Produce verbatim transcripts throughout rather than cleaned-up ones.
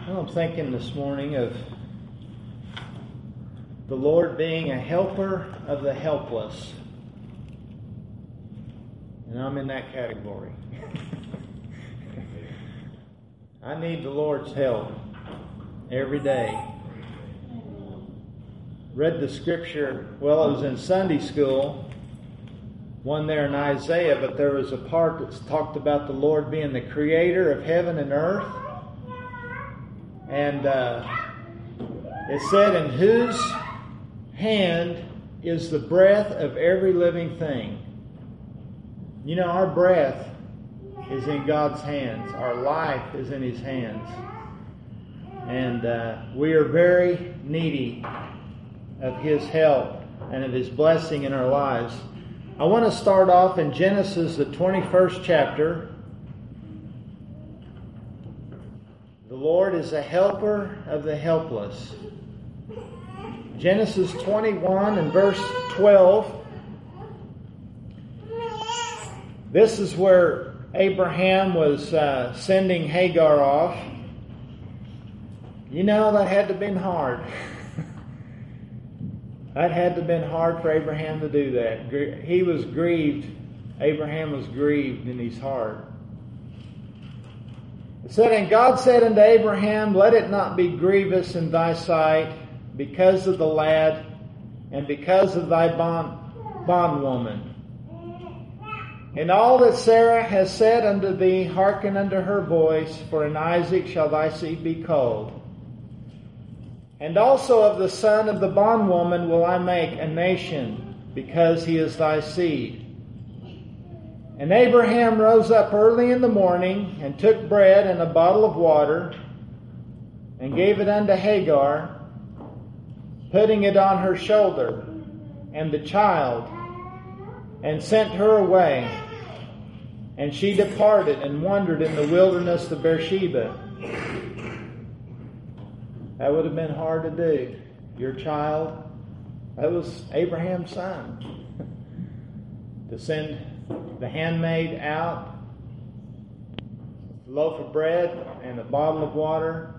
Well, I'm thinking this morning of the Lord being a helper of the helpless. And I'm in that category. I need the Lord's help every day. Read the scripture, well, it was in Sunday school, one there in Isaiah, but there was a part that talked about the Lord being the creator of heaven and earth. And uh, it said, in whose hand is the breath of every living thing. You know, our breath is in God's hands. Our life is in His hands. And uh, we are very needy of His help and of His blessing in our lives. I want to start off in Genesis, the twenty-first chapter. The Lord is a helper of the helpless. Genesis twenty-one and verse twelve. This is where Abraham was uh, sending Hagar off. You know, that had to have been hard. That had to have been hard for Abraham to do that. He was grieved. Abraham was grieved in his heart. It said, and God said unto Abraham, let it not be grievous in thy sight because of the lad and because of thy bond, bondwoman. And all that Sarah has said unto thee, hearken unto her voice, for in Isaac shall thy seed be called. And also of the son of the bondwoman will I make a nation, because he is thy seed. And Abraham rose up early in the morning, and took bread and a bottle of water, and gave it unto Hagar, putting it on her shoulder, and the child, and sent her away. And she departed, and wandered in the wilderness of Beersheba. That would have been hard to do. Your child, that was Abraham's son. To send the handmaid out, a loaf of bread and a bottle of water.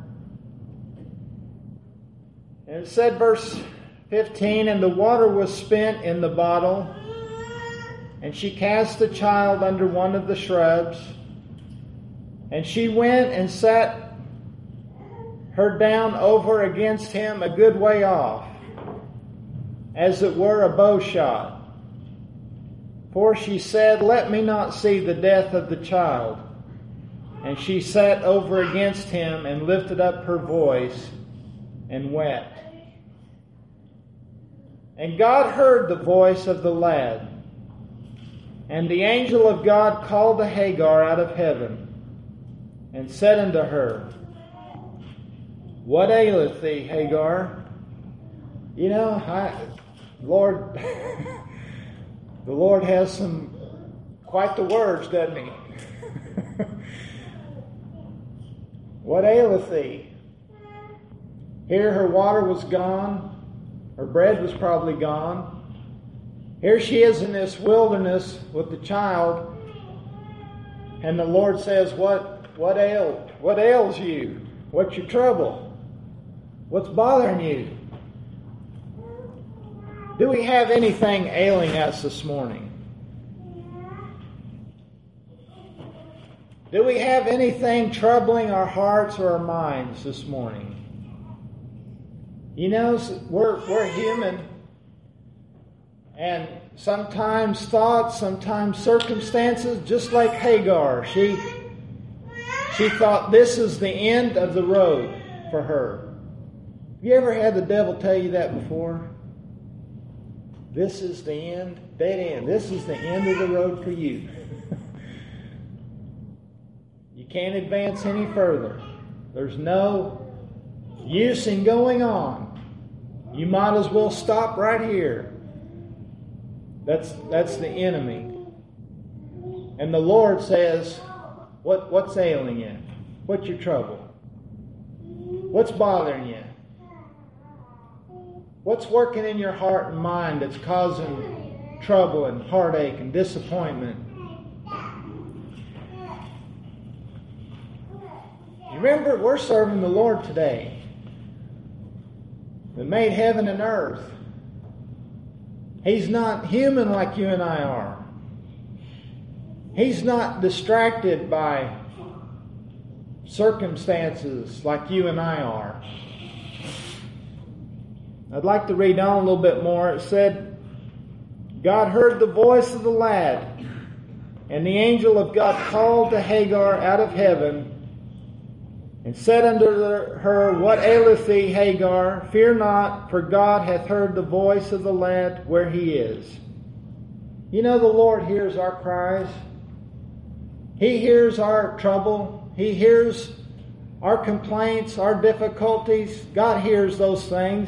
And it said, verse fifteen, and the water was spent in the bottle, and she cast the child under one of the shrubs, and she went and sat her down over against him a good way off, as it were a bow shot. For she said, let me not see the death of the child. And she sat over against him and lifted up her voice and wept. And God heard the voice of the lad. And the angel of God called to Hagar out of heaven, and said unto her, what aileth thee, Hagar? You know, I, Lord, the Lord has some, quite the words, doesn't He? What aileth thee? Here her water was gone. Her bread was probably gone. Here she is in this wilderness with the child. And the Lord says, what, what ails, what ails you? What's your trouble? What's bothering you? Do we have anything ailing us this morning? Do we have anything troubling our hearts or our minds this morning? You know, we're, we're human. And sometimes thoughts, sometimes circumstances, just like Hagar. She, she thought this is the end of the road for her. Have you ever had the devil tell you that before? This is the end, dead end. This is the end of the road for you. You can't advance any further. There's no use in going on. You might as well stop right here. That's that's the enemy. And the Lord says, what, what's ailing you? What's your trouble? What's bothering you? What's working in your heart and mind that's causing trouble and heartache and disappointment? You Remember, we're serving the Lord today, that made heaven and earth. He's not human like you and I are. He's not distracted by circumstances like you and I are. I'd like to read on a little bit more. It said, God heard the voice of the lad, and the angel of God called to Hagar out of heaven, and said unto her, What aileth thee, Hagar? Fear not, for God hath heard the voice of the lad where he is. You know, the Lord hears our cries. He hears our trouble. He hears our complaints, our difficulties. God hears those things.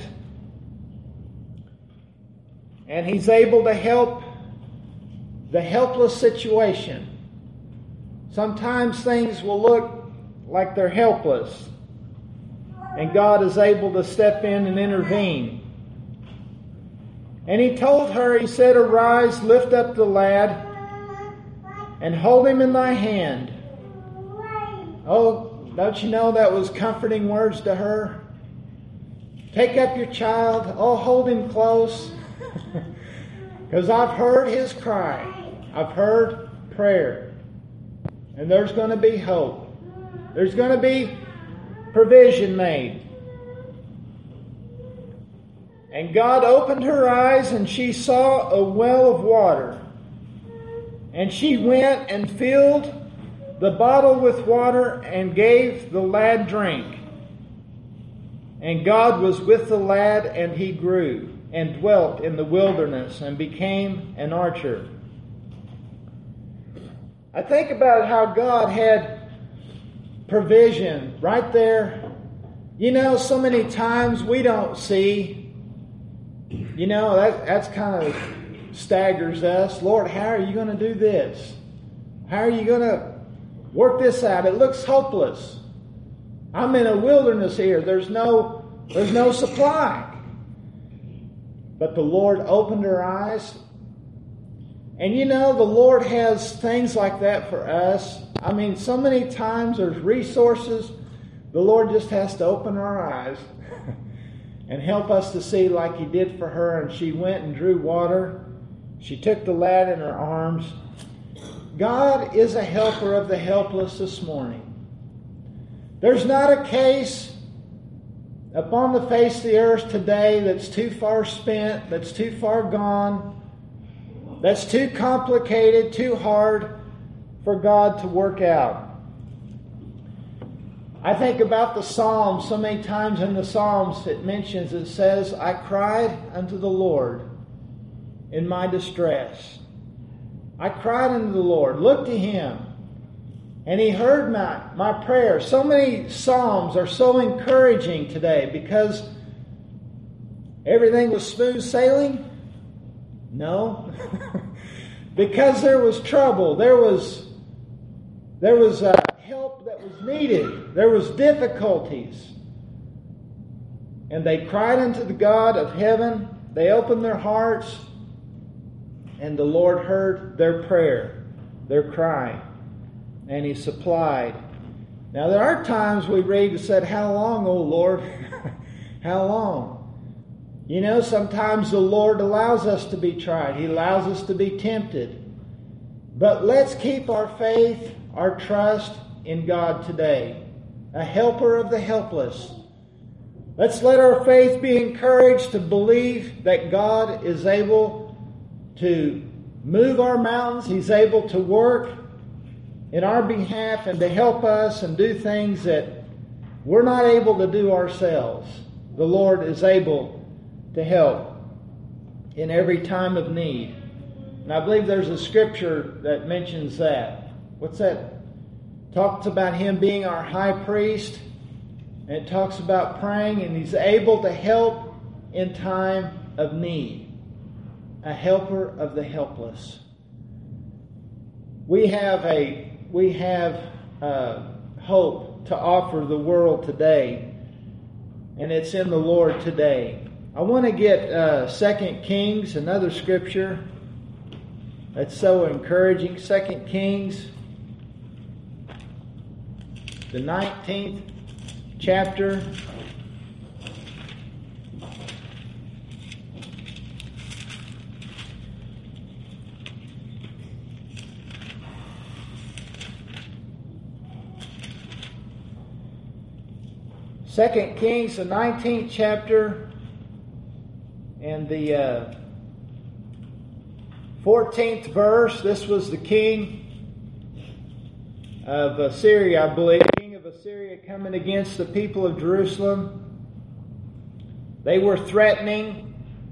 And He's able to help the helpless situation. Sometimes things will look like they're helpless, and God is able to step in and intervene. And He told her, He said, Arise, lift up the lad, and hold him in thy hand. Oh, don't you know that was comforting words to her? Take up your child. Oh, hold him close. Because I've heard his cry. I've heard prayer. And there's going to be hope. There's going to be provision made. And God opened her eyes, and she saw a well of water. And she went and filled the bottle with water and gave the lad drink. And God was with the lad, and he grew and dwelt in the wilderness and became an archer. I think about how God had provision right there. You know, so many times we don't see. You know, that that's kind of staggers us. Lord, how are you going to do this? How are you going to work this out? It looks hopeless. I'm in a wilderness here. There's no, there's no supply. But the Lord opened her eyes. And you know, the Lord has things like that for us. I mean, so many times there's resources. The Lord just has to open our eyes and help us to see like He did for her. And she went and drew water. She took the lad in her arms. God is a helper of the helpless this morning. There's not a case upon the face of the earth today that's too far spent, that's too far gone, that's too complicated, too hard for God to work out. I think about the Psalms. So many times in the Psalms it mentions, it says, I cried unto the Lord in my distress. I cried unto the Lord, looked to Him, and He heard my, my prayer. So many Psalms are so encouraging today because everything was smooth sailing? No. Because there was trouble. There was, there was uh, help that was needed. There was difficulties. And they cried unto the God of heaven. They opened their hearts. And the Lord heard their prayer, their cry, and He supplied. Now there are times we read and said, how long, O Lord? How long? You know, sometimes the Lord allows us to be tried. He allows us to be tempted. But let's keep our faith, our trust in God today. A helper of the helpless. Let's let our faith be encouraged to believe that God is able to move our mountains. He's able to work in our behalf and to help us and do things that we're not able to do ourselves. The Lord is able to help in every time of need. And I believe there's a scripture that mentions that. What's that? Talks about Him being our high priest. And it talks about praying, and He's able to help in time of need. A helper of the helpless. We have a we have uh, hope to offer the world today, and it's in the Lord today. I want to get uh, Second Kings, another scripture that's so encouraging. Second Kings, the nineteenth chapter. Second Kings, the nineteenth chapter, and the uh, fourteenth verse. This was the king of Assyria, I believe. King of Assyria coming against the people of Jerusalem. They were threatening.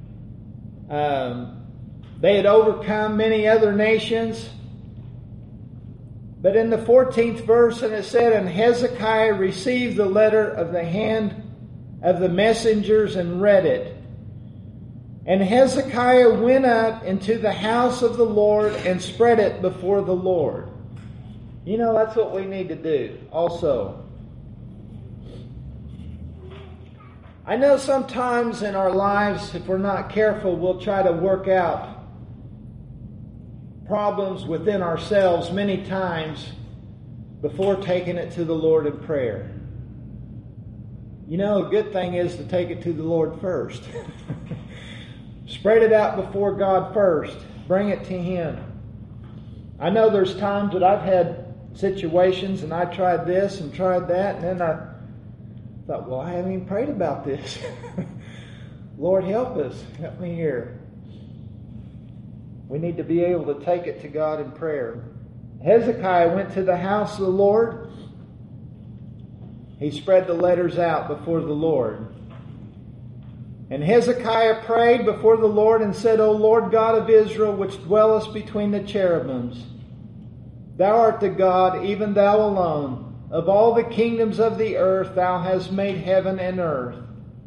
Um, they had overcome many other nations. But in the fourteenth verse, and it said, "And Hezekiah received the letter of the hand of the messengers and read it. And Hezekiah went up into the house of the Lord and spread it before the Lord." You know, that's what we need to do also. I know sometimes in our lives, if we're not careful, we'll try to work out problems within ourselves many times before taking it to the Lord in prayer. You know, a good thing is to take it to the Lord first. Spread it out before God first. Bring it to Him. I know there's times that I've had situations and I tried this and tried that, and then I thought, well, I haven't even prayed about this. Lord, help us. Help me here. We need to be able to take it to God in prayer. Hezekiah went to the house of the Lord. He spread the letters out before the Lord. And Hezekiah prayed before the Lord and said, "O Lord God of Israel, which dwellest between the cherubims, Thou art the God, even Thou alone. Of all the kingdoms of the earth, Thou hast made heaven and earth.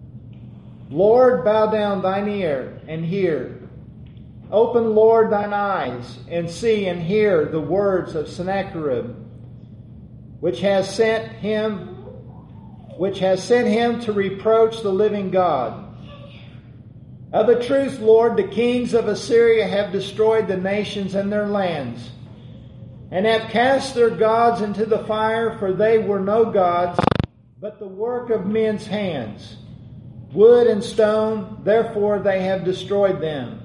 Lord, bow down Thine ear and hear. Open, Lord, Thine eyes, and see and hear the words of Sennacherib, which has sent him, which has sent him to reproach the living God. Of a truth, Lord, the kings of Assyria have destroyed the nations and their lands, and have cast their gods into the fire, for they were no gods, but the work of men's hands, wood and stone, therefore they have destroyed them.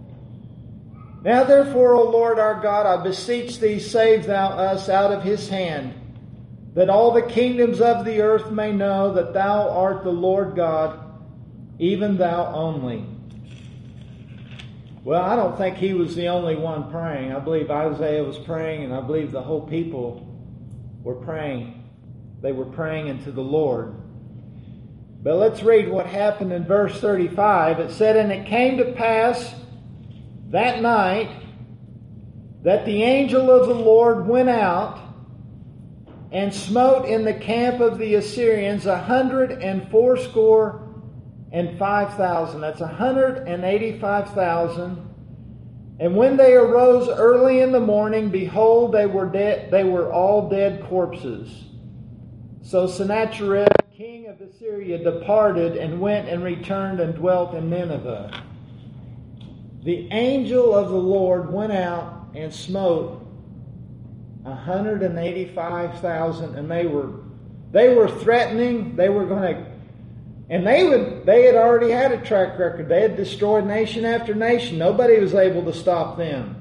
Now therefore, O Lord our God, I beseech Thee, save Thou us out of his hand, that all the kingdoms of the earth may know that Thou art the Lord God, even Thou only." Well, I don't think he was the only one praying. I believe Isaiah was praying, and I believe the whole people were praying. They were praying unto the Lord. But let's read what happened in verse thirty-five. It said, "And it came to pass that night that the angel of the Lord went out and smote in the camp of the Assyrians a hundred and fourscore and five thousand." That's a hundred and eighty-five thousand. "And when they arose early in the morning, behold, they were dead. They were all dead corpses. So Sennacherib, king of Assyria, departed and went and returned and dwelt in Nineveh." The angel of the Lord went out and smote a hundred and eighty-five thousand, and they were they were threatening. They were going to, and they would they had already had a track record. They had destroyed nation after nation. Nobody was able to stop them.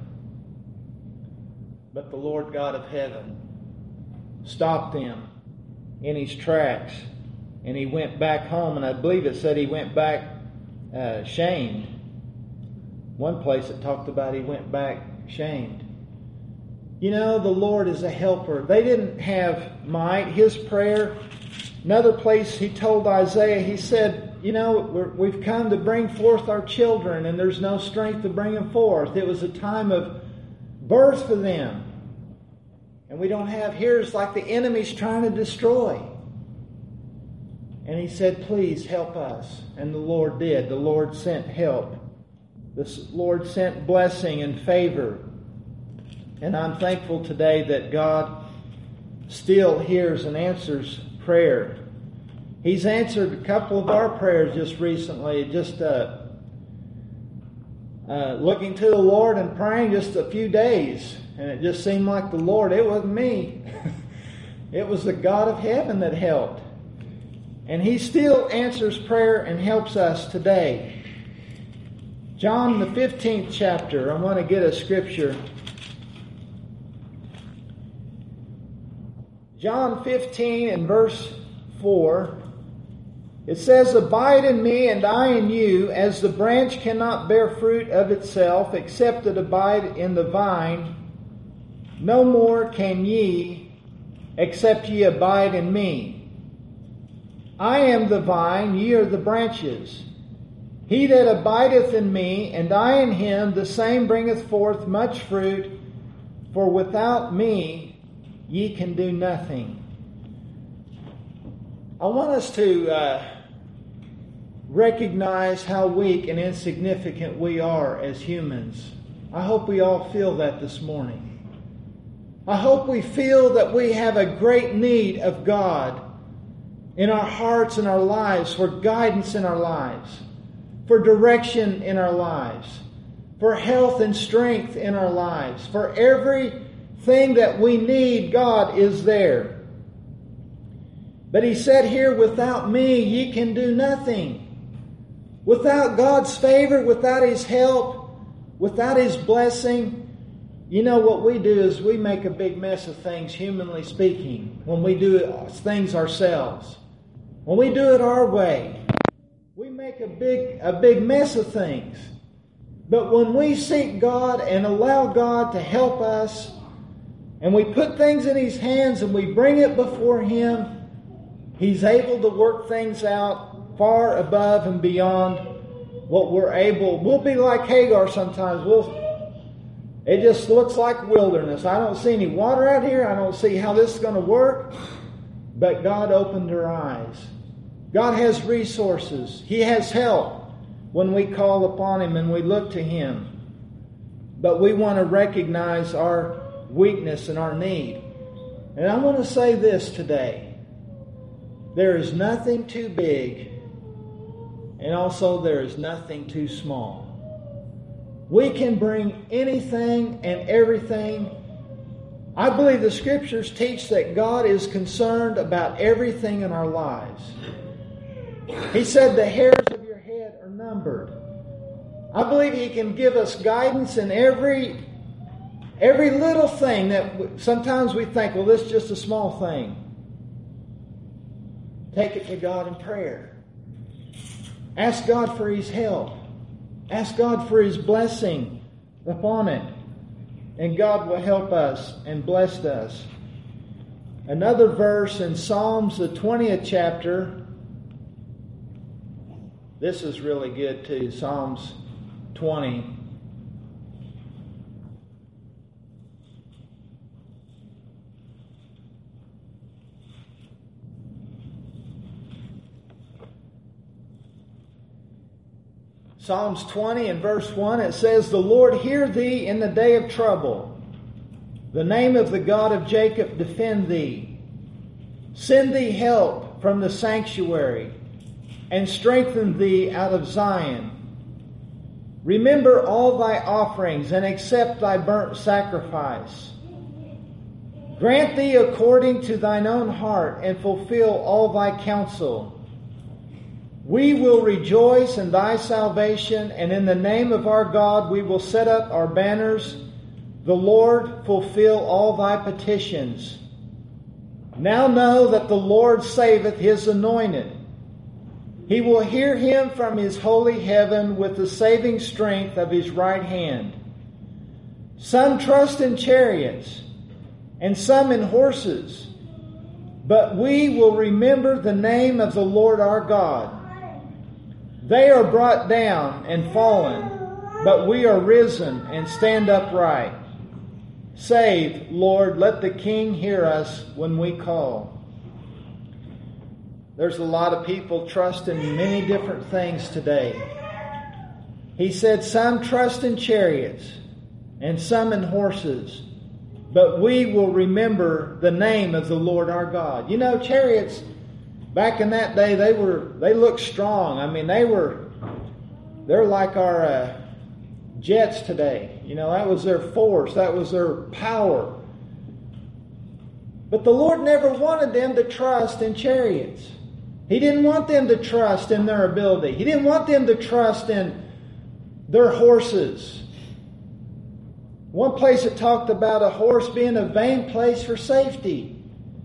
But the Lord God of heaven stopped them in His tracks, and He went back home. And I believe it said He went back uh, shamed. One place it talked about He went back shamed. You know, the Lord is a helper. They didn't have might. His prayer, another place He told Isaiah, He said, you know, we're, we've come to bring forth our children, and there's no strength to bring them forth. It was a time of birth for them. And we don't have, here's like the enemy's trying to destroy. And He said, please help us. And the Lord did. The Lord sent help. The Lord sent blessing and favor. And I'm thankful today that God still hears and answers prayer. He's answered a couple of our prayers just recently, just uh, uh, looking to the Lord and praying just a few days. And it just seemed like the Lord, it wasn't me. It was the God of heaven that helped. And He still answers prayer and helps us today. John, the fifteenth chapter, I want to get a scripture. John fifteen and verse four. It says, "Abide in me and I in you, as the branch cannot bear fruit of itself, except it abide in the vine. No more can ye, except ye abide in me. I am the vine, ye are the branches. He that abideth in me, and I in him, the same bringeth forth much fruit, for without me ye can do nothing." I want us to uh, recognize how weak and insignificant we are as humans. I hope we all feel that this morning. I hope we feel that we have a great need of God in our hearts and our lives, for guidance in our lives, for direction in our lives, for health and strength in our lives. For everything that we need, God is there. But He said here, without me, ye can do nothing. Without God's favor, without His help, without His blessing, you know what we do is we make a big mess of things, humanly speaking, when we do things ourselves. When we do it our way, we make a big, a big mess of things. But when we seek God and allow God to help us, and we put things in His hands and we bring it before Him, He's able to work things out far above and beyond what we're able. We'll be like Hagar sometimes. We'll, it just looks like wilderness. I don't see any water out here. I don't see how this is going to work. But God opened her eyes. God has resources. He has help when we call upon Him and we look to Him. But we want to recognize our weakness and our need. And I want to say this today. There is nothing too big, and also there is nothing too small. We can bring anything and everything. I believe the Scriptures teach that God is concerned about everything in our lives. He said the hairs of your head are numbered. I believe He can give us guidance in every, every little thing that sometimes we think, well, this is just a small thing. Take it to God in prayer. Ask God for His help. Ask God for His blessing upon it. And God will help us and bless us. Another verse in Psalms, the twentieth chapter. This is really good too. Psalms twenty. Psalms twenty and verse one, it says, "The Lord hear thee in the day of trouble. The name of the God of Jacob defend thee. Send thee help from the sanctuary, and strengthen thee out of Zion. Remember all thy offerings, and accept thy burnt sacrifice. Grant thee according to thine own heart, and fulfill all thy counsel. We will rejoice in thy salvation, and in the name of our God we will set up our banners. The Lord fulfill all thy petitions. Now know that the Lord saveth His anointed. He will hear him from His holy heaven with the saving strength of His right hand. Some trust in chariots, and some in horses, but we will remember the name of the Lord our God. They are brought down and fallen, but we are risen and stand upright. Save, Lord, let the King hear us when we call." There's a lot of people trust in many different things today. He said some trust in chariots and some in horses, but we will remember the name of the Lord our God. You know, chariots, back in that day, they were they looked strong. I mean, they were, they're like our uh, jets today. You know, that was their force. That was their power. But the Lord never wanted them to trust in chariots. He didn't want them to trust in their ability. He didn't want them to trust in their horses. One place it talked about a horse being a vain place for safety.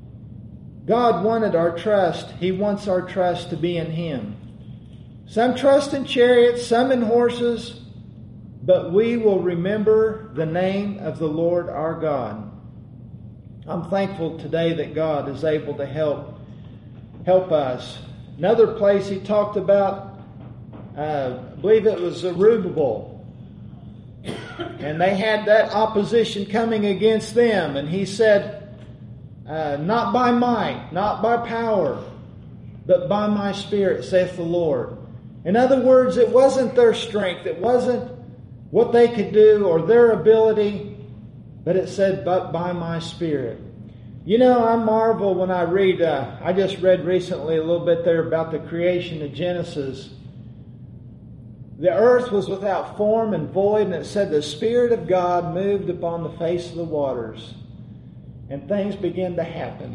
God wanted our trust. He wants our trust to be in Him. Some trust in chariots, some in horses, but we will remember the name of the Lord our God. I'm thankful today that God is able to help help us. Another place he talked about, uh, I believe it was Zerubbabel. And they had that opposition coming against them. And he said, uh, not by might, not by power, but by my Spirit, saith the Lord. In other words, it wasn't their strength. It wasn't what they could do or their ability. But it said, but by my Spirit. You know, I marvel when I read, uh, I just read recently a little bit there about the creation of Genesis. The earth was without form and void, and it said the Spirit of God moved upon the face of the waters. And things began to happen.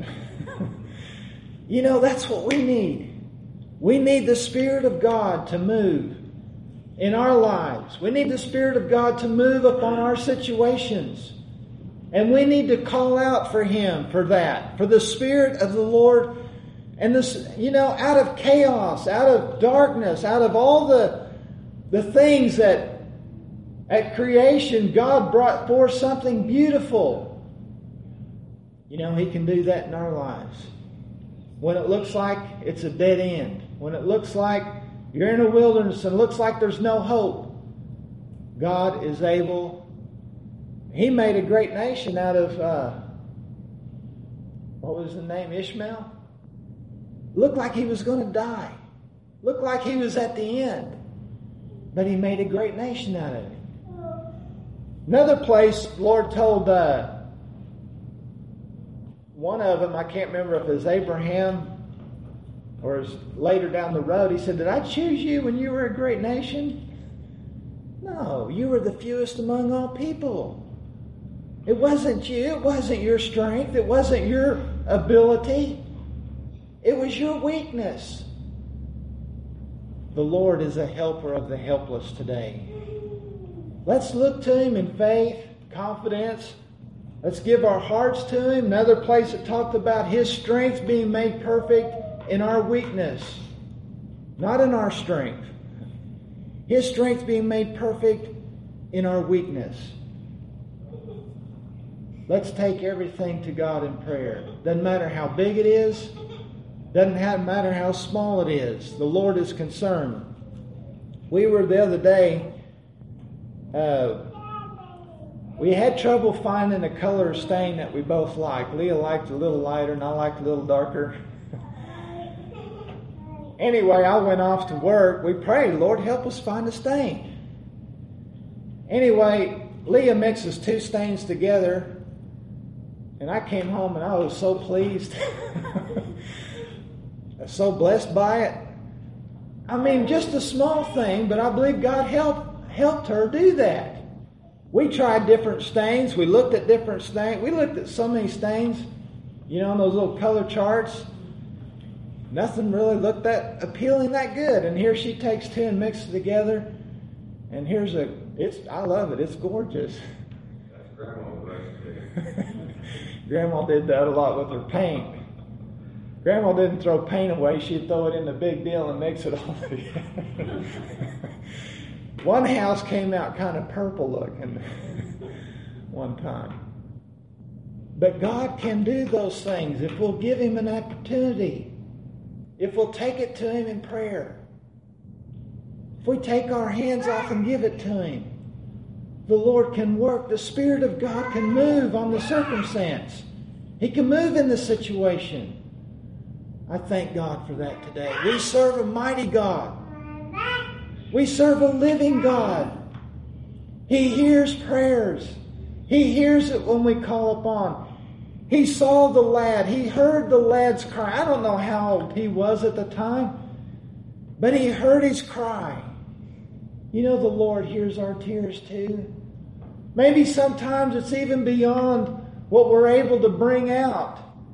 You know, that's what we need. We need the Spirit of God to move in our lives. We need the Spirit of God to move upon our situations. And we need to call out for Him for that. For the Spirit of the Lord. And this, you know, out of chaos, out of darkness, out of all the, the things that at creation God brought forth something beautiful. You know, He can do that in our lives. When it looks like it's a dead end. When it looks like you're in a wilderness and it looks like there's no hope. God is able. He made a great nation out of, uh, what was the name, Ishmael? Looked like he was going to die. Looked like he was at the end. But He made a great nation out of it. Another place, the Lord told uh, one of them, I can't remember if it was Abraham or it was later down the road, He said, did I choose you when you were a great nation? No, you were the fewest among all people. It wasn't you. It wasn't your strength. It wasn't your ability. It was your weakness. The Lord is a helper of the helpless today. Let's look to Him in faith, confidence. Let's give our hearts to Him. Another place that talked about His strength being made perfect in our weakness. Not in our strength. His strength being made perfect in our weakness. Let's take everything to God in prayer. Doesn't matter how big it is. Doesn't matter how small it is. The Lord is concerned. We were the other day, uh, we had trouble finding a color stain that we both liked. Leah liked a little lighter and I liked a little darker. Anyway, I went off to work. We prayed, Lord, help us find a stain. Anyway, Leah mixes two stains together. And I came home and I was so pleased. So blessed by it. I mean, just a small thing, but I believe God helped, helped her do that. We tried different stains. We looked at different stains. We looked at so many stains, you know, on those little color charts. Nothing really looked that appealing, that good. And here she takes two and mixes it together. And here's a, it's, I love it. It's gorgeous. That's Grandma's recipe. Grandma did that a lot with her paint. Grandma didn't throw paint away. She'd throw it in the big deal and mix it all together. One house came out kind of purple looking one time. But God can do those things if we'll give Him an opportunity. If we'll take it to Him in prayer. If we take our hands off and give it to Him. The Lord can work. The Spirit of God can move on the circumstance. He can move in the situation. I thank God for that today. We serve a mighty God. We serve a living God. He hears prayers. He hears it when we call upon. He saw the lad. He heard the lad's cry. I don't know how old he was at the time, but he heard his cry. You know, the Lord hears our tears too. Maybe sometimes it's even beyond what we're able to bring out.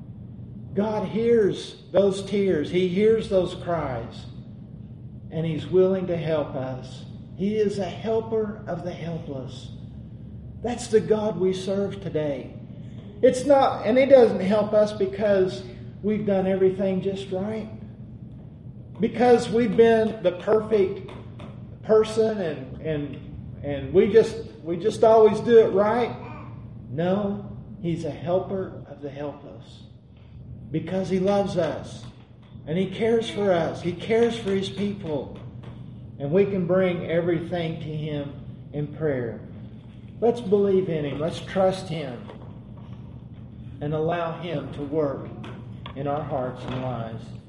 God hears those tears. He hears those cries. And He's willing to help us. He is a helper of the helpless. That's the God we serve today. It's not, and He doesn't help us because we've done everything just right. Because we've been the perfect person and and and we just we just always do it right. No, He's a helper of the helpless. Because He loves us. And He cares for us. He cares for His people. And we can bring everything to Him in prayer. Let's believe in Him. Let's trust Him. And allow Him to work in our hearts and lives.